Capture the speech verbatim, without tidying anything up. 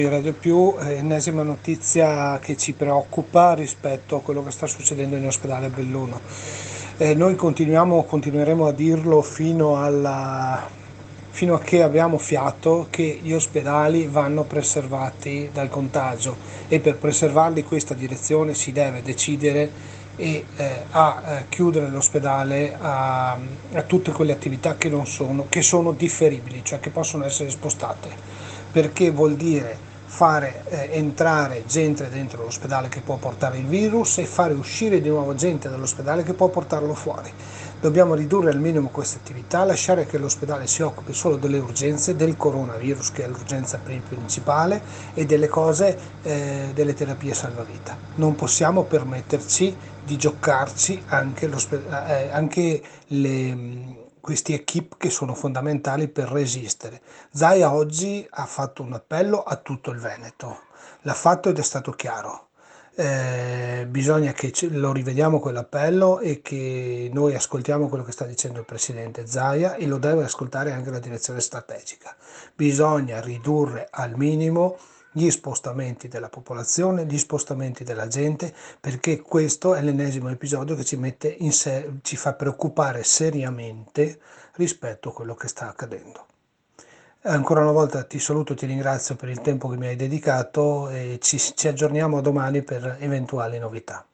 Radio più, eh, ennesima notizia che ci preoccupa rispetto a quello che sta succedendo in ospedale a Belluno. Eh, noi continuiamo, continueremo a dirlo fino, alla, fino a che abbiamo fiato, che gli ospedali vanno preservati dal contagio e per preservarli questa direzione si deve decidere e eh, a eh, chiudere l'ospedale a, a tutte quelle attività che non sono, che sono differibili, cioè che possono essere spostate, perché vuol dire fare eh, entrare gente dentro l'ospedale che può portare il virus e fare uscire di nuovo gente dall'ospedale che può portarlo fuori. Dobbiamo ridurre al minimo queste attività, lasciare che l'ospedale si occupi solo delle urgenze, del coronavirus che è l'urgenza principale e delle cose, eh, delle terapie salvavita. Non possiamo permetterci di giocarci anche, eh, anche le, questi equip che sono fondamentali per resistere. Zaia oggi ha fatto un appello a tutto il Veneto, l'ha fatto ed è stato chiaro. Eh, bisogna che lo rivediamo quell'appello e che noi ascoltiamo quello che sta dicendo il presidente Zaia e lo deve ascoltare anche la direzione strategica. Bisogna ridurre al minimo gli spostamenti della popolazione, gli spostamenti della gente, perché questo è l'ennesimo episodio che ci mette in sé, ci fa preoccupare seriamente rispetto a quello che sta accadendo. Ancora una volta ti saluto, ti ringrazio per il tempo che mi hai dedicato e ci, ci aggiorniamo domani per eventuali novità.